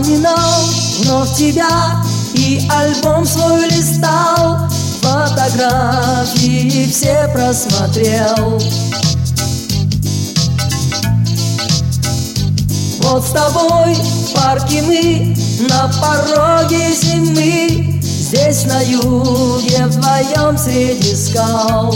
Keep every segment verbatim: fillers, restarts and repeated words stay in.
вспоминал вновь тебя и альбом свой листал, фотографии все просмотрел. Вот с тобой в парке мы, на пороге зимы, здесь на юге вдвоем среди скал.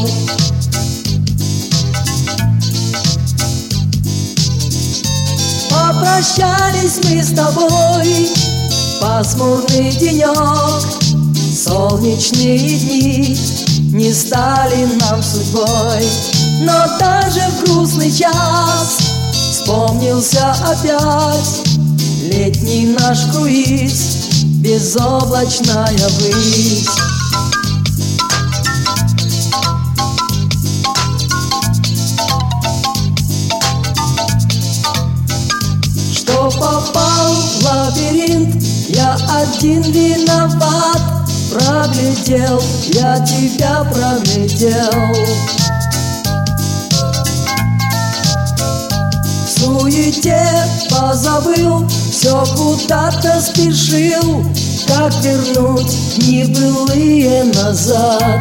Попрощались мы с тобой, пасмурный денек, солнечные дни не стали нам судьбой. Но даже в грустный час вспомнился опять летний наш круиз, безоблачная высь. Что попал в лабиринт, я один виноват. Проглядел, я тебя проглядел. В суете позабыл, все куда-то спешил. Как вернуть небылые назад?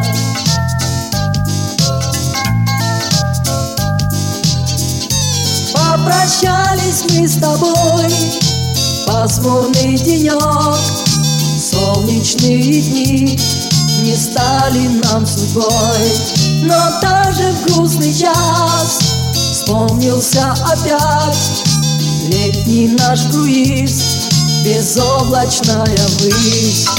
Попрощались мы с тобой, пасмурный денек, солнечные дни не стали нам судьбой. Но даже в грустный час вспомнился опять летний наш круиз, безоблачная высь.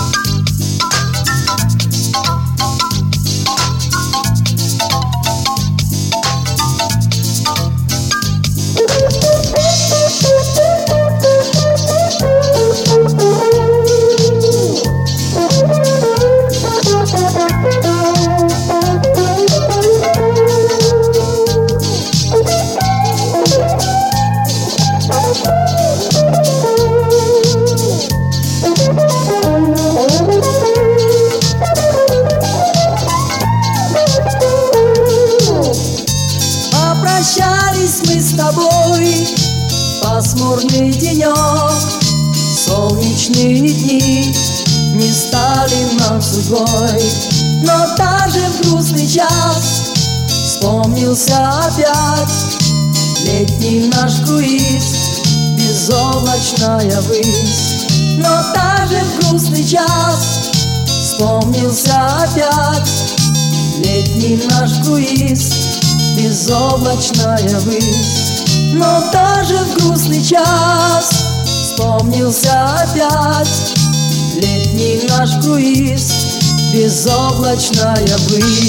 Попрощались мы с тобой, пасмурный денек, солнечные дни не стали нам судьбой. Но даже в грустный час вспомнился опять летний наш круиз, безоблачная высь. Но даже в грустный час вспомнился опять летний наш круиз, безоблачная высь. Но даже в грустный час вспомнился опять летний наш круиз, безоблачная высь.